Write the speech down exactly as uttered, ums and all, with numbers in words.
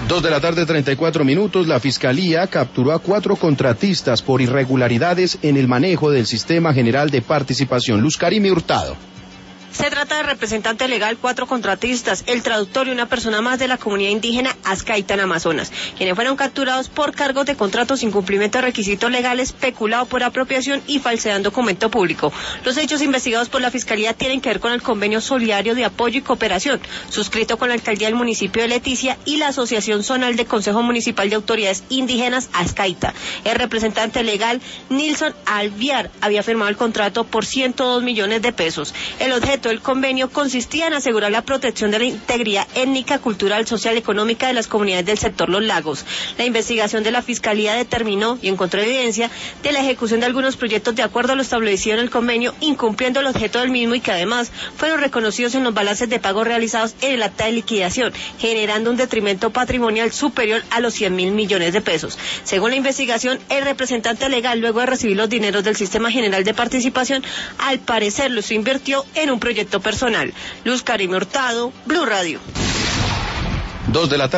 Dos de la tarde, treinta y cuatro minutos, la Fiscalía capturó a cuatro contratistas por irregularidades en el manejo del Sistema General de Participación. Luz Karime Hurtado. Se trata de representante legal, cuatro contratistas, el traductor y una persona más de la comunidad indígena Azcaita en Amazonas, quienes fueron capturados por cargos de contratos sin cumplimiento de requisitos legales, peculado por apropiación y falsedad en documento público. Los hechos investigados por la Fiscalía tienen que ver con el convenio solidario de apoyo y cooperación, suscrito con la alcaldía del municipio de Leticia y la Asociación Zonal de Consejo Municipal de Autoridades Indígenas Azcaita. El representante legal, Nilson Alviar, había firmado el contrato por ciento dos millones de pesos. El objeto del convenio consistía en asegurar la protección de la integridad étnica, cultural, social y económica de las comunidades del sector Los Lagos. La investigación de la Fiscalía determinó y encontró evidencia de la ejecución de algunos proyectos de acuerdo a lo establecido en el convenio, incumpliendo el objeto del mismo y que además fueron reconocidos en los balances de pago realizados en el acta de liquidación, generando un detrimento patrimonial superior a los cien mil millones de pesos. Según la investigación, el representante legal, luego de recibir los dineros del Sistema General de Participación, al parecer los invirtió en un proyecto personal. Luz Karime Hurtado, Blue Radio. Dos de la tarde.